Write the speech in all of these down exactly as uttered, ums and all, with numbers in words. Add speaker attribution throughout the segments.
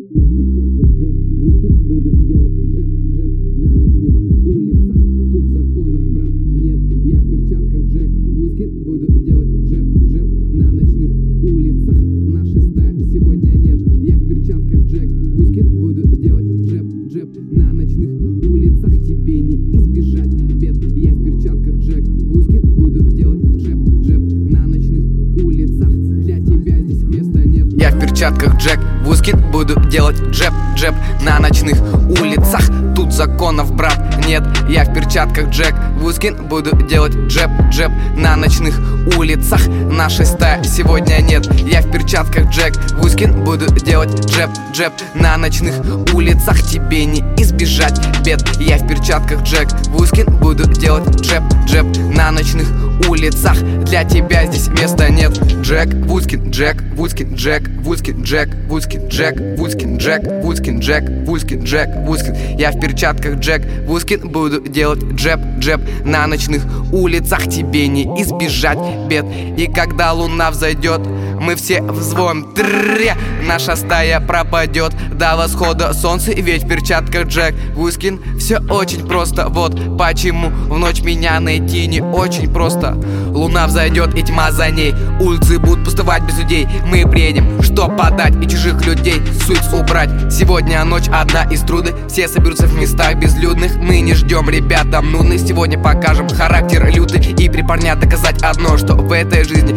Speaker 1: Джек Вускин, буду делать джеб, джеб на ночных улицах. Тут законов, брат, нет. Я в перчатках Джек Вускин, буду делать джеб, джеб на ночных улицах. Нашей стаи сегодня нет. Я в перчатках Джек Вускин, буду делать джеб, джеб на ночных улицах. Тебе не избежать бед. Я в перчатках Джек Вускин, буду делать джеб, джеб на ночных улицах. Для тебя здесь места нет. Джек Вускин, Джек Вускин, Джек Вускин, Джек Вускин, Джек Вускин, Джек Вускин, Джек Вускин, Джек Вускин. Я в перчатках Джек Вускин, буду делать джеб, джеб на ночных улицах. Тебе не избежать бед. И когда луна взойдет, мы все взвоем. Тррррря. Наша стая пропадет до восхода солнца. Ведь в перчатках Джек Вускин все очень просто. Вот почему в ночь меня найти не очень просто. Луна взойдет и тьма за ней. Улицы будут пустовать без людей. Мы приедем, что подать и чужих людей суть убрать. Сегодня ночь одна из трудных. Все соберутся в местах безлюдных. Мы не ждем, ребята, нудных. Сегодня покажем характер лютый. И при парнях доказать одно, что в этой жизни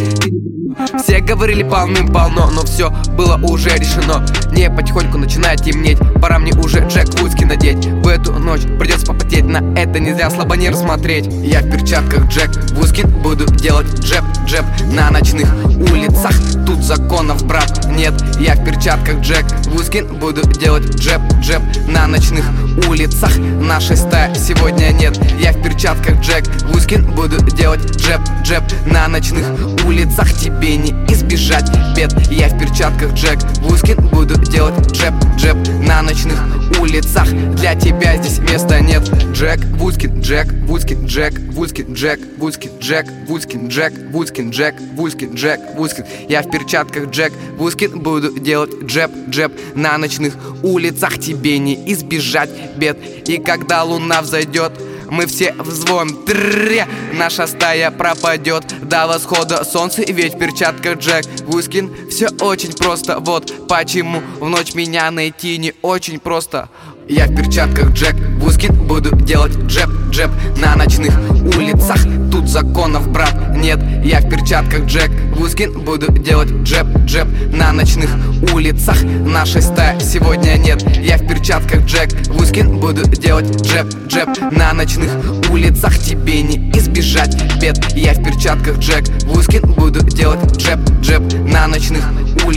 Speaker 1: все говорили полным-полно, но все было уже решено. Не потихоньку начинает темнеть. Пора мне уже Джек Вускин надеть. В эту ночь придется попотеть. На это нельзя слабо не рассмотреть. Я в перчатках Джек Вускин, буду делать джеб, джеб на ночных улицах. Тут законов, брат, нет. Я в перчатках Джек Вускин, буду делать джеб, джеб на ночных улицах. Нашей стаи сегодня нет. Я в перчатках Джек Вускин, буду делать джеб, джеб на ночных улицах. Тебе не избежать бед. Я в перчатках Джек Вускин, буду делать джеб, джеб на ночных улицах. Для тебя здесь места нет. Джек Вускин, Джек Вускин, Джек Вускин, Джек Вускин, Джек Вускин, Джек Вускин, Джек Вускин, Джек Вускин. Я в перчатках Джек Вускин, буду делать джеб, джеб на ночных улицах. Тебе не избежать бед. И когда луна взойдет, мы все взвоем. Тррррря. Наша стая пропадет до восхода солнца. Ведь в перчатках Джек Вускин все очень просто. Вот почему в ночь меня найти не очень просто. Я в перчатках Джек Вускин, буду делать джеб, джеб на ночных улицах. Тут законов, брат, нет. Я в перчатках Джек Вускин, буду делать джеб, джеб на ночных улицах. Нашей стаи сегодня нет. Я в перчатках Джек Вускин, буду делать джеб, джеб на ночных улицах. Тебе не избежать бед. Я в перчатках Джек Вускин, буду делать джеб, джеб на ночных улицах.